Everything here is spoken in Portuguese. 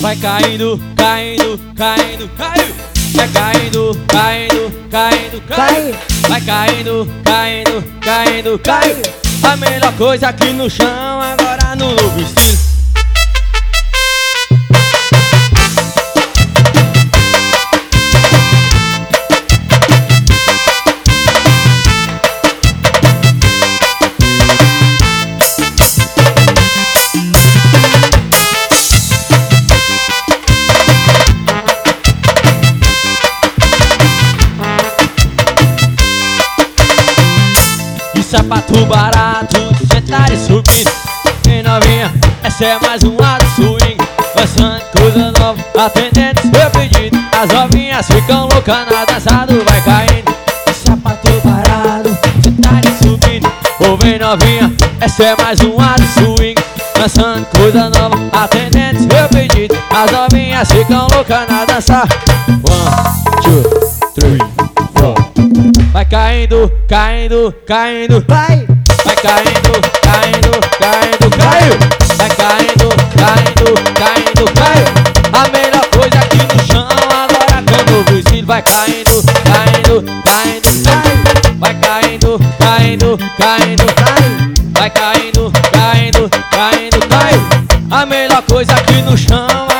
Vai caindo, caindo, caindo, caiu. Vai caindo, caindo, caindo, caiu. Vai caindo, caindo, caindo, caiu. A melhor coisa aqui no chão, agora no novo estilo. Sapato barato, sentar e subindo. Ei novinha, essa é mais um ato swing. Lançando coisa nova, atendendo seu pedido. As novinhas ficam loucas na dança do vai caindo. Sapato barato, sentar e subindo. Ô vem novinha, essa é mais um ato swing. Lançando coisa nova, atendendo seu pedido. As novinhas ficam loucas na dança. 1, 2, 3, 4. Vai caindo, caindo, caindo. Vai caindo, caindo, caindo, caiu. Vai caindo, caindo, caindo, caiu. A melhor coisa aqui no chão, agora com o novo estilo. Vai caindo, caindo, caindo, caiu. Vai caindo, caindo, caindo, caiu. Vai caindo, caindo, caindo, caiu. A melhor coisa aqui no chão.